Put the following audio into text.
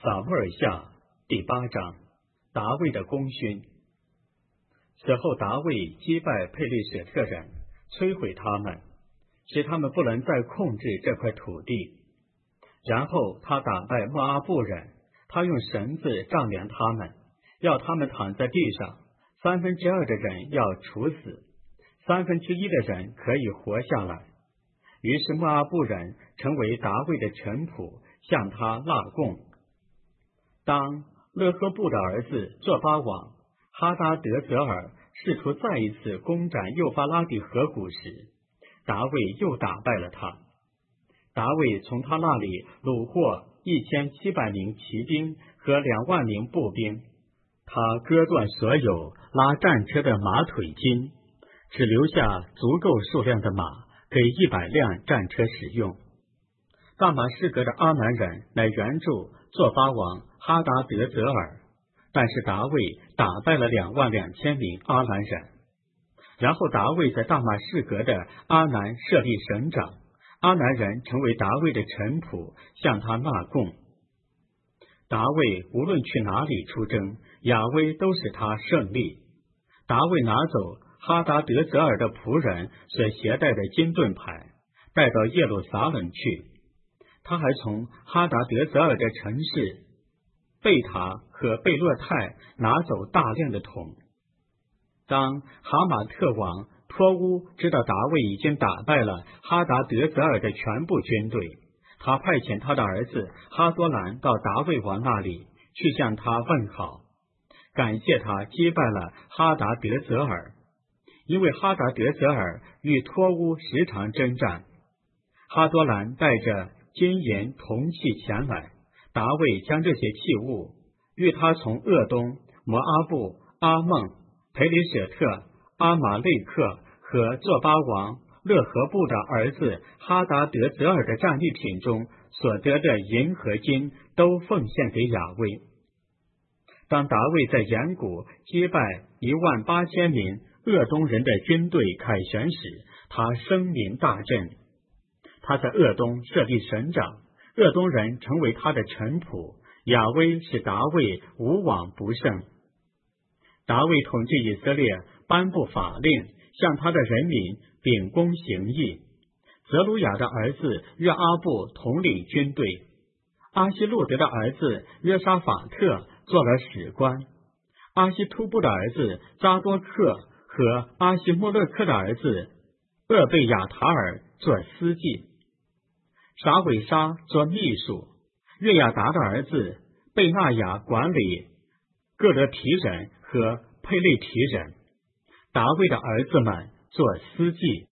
撒母耳下第8章，大卫的功勋。此后，大卫击败佩利舍特人，摧毁他们，使他们不能再控制这块土地。然后他打败摩阿布人，他用绳子丈量他们，要他们躺在地上，2/3的人要处死，1/3的人可以活下来。于是摩阿布人成为大卫的臣仆，向他纳贡。当勒赫布的儿子作巴王哈达德泽尔试图再一次攻占幼发拉底河谷时，大卫又打败了他。大卫从他那里掳获1700名骑兵和2万名步兵，他割断所有拉战车的马腿筋，只留下足够数量的马给100辆战车使用。大马士革的阿南人来援助作巴王哈达德泽尔，但是大卫打败了22000名阿兰人。然后大卫在大马士革的阿南设立省长，阿南人成为大卫的臣仆，向他纳贡。大卫无论去哪里出征，亚威都使他胜利。大卫拿走哈达德泽尔的仆人所携带的金盾牌，带到耶路撒冷去。他还从哈达德泽尔的城市贝塔和贝勒泰拿走大量的铜。当哈马特王托乌知道大卫已经打败了哈达德泽尔的全部军队，他派遣他的儿子哈多兰到大卫王那里去向他问好，感谢他击败了哈达德泽尔，因为哈达德泽尔与托乌时常征战。哈多兰带着金银铜器前来，大卫将这些器物与他从鄂东、摩阿布、阿孟、培里舍特、阿玛类克和作巴王勒合布的儿子哈达德泽尔的战利品中所得的银和金都奉献给亚威。当大卫在沿谷击败18000名鄂东人的军队凯旋时，他声名大振。他在鄂东设立省长，鄂东人成为他的臣仆，亚威使大卫无往不胜。大卫统治以色列，颁布法令，向他的人民秉公行义。泽鲁雅的儿子约阿布统领军队，阿希路德的儿子约沙法特做了史官，阿希突布的儿子扎多克和阿希莫勒克的儿子厄贝亚塔尔做司祭，沙韦沙做秘书，约亚达的儿子贝纳雅管理各勒提人和佩雷提人，大卫的儿子们做司祭。